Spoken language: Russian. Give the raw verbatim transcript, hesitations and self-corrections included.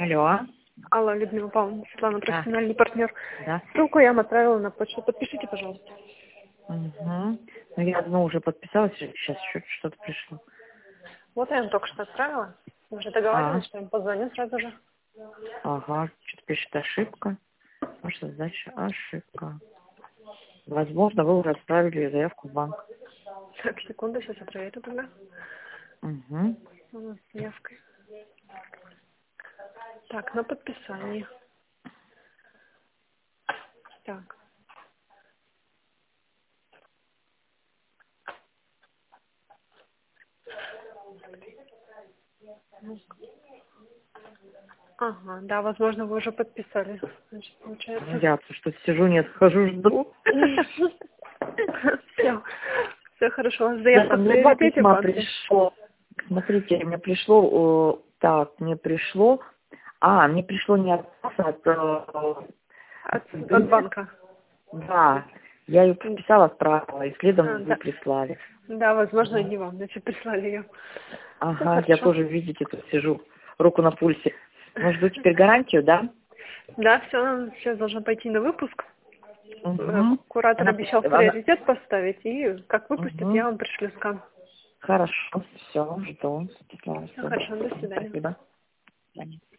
Алло. Алло, Людмила Павловна, Светлана, Да. профессиональный партнер. Да. Ссылку я вам отправила на почту. Подпишите, пожалуйста. Угу. Ну, я одну уже подписалась, сейчас еще что-то пришло. Вот я вам только что отправила. Мы уже А, договаривались, что я вам позвоню сразу же. ага, что-то пишет ошибка. Ваша задача ошибка. Возможно, вы уже отправили заявку в банк. Так, секунду, сейчас я проверю тогда. Угу. У нас заявка. Так, на подписание. Так. Ага, да, возможно, вы уже подписали. Значит, Ну, получается. я что сижу, не отхожу, жду. Все. Все хорошо. Да, Заявка в мне два приоритете в письма банке. пришло. Смотрите, мне пришло, э, так, мне пришло, а, мне пришло не от вас, а от, э, От, от банка. да, я ее подписала, отправила, и следом А, вы да. прислали. Да, возможно, Ага, не вам, значит, прислали ее. Все ага, я хорошо. тоже, видите, тут сижу, руку на пульсе. Ну, жду теперь гарантию, да? Да, все, сейчас должно пойти на выпуск. Э, Угу. Куратор Она, обещал в она, приоритет поставить, и как выпустит, угу. я вам пришлю скан. Хорошо, все, жду. Все хорошо, до свидания. Спасибо. До свидания.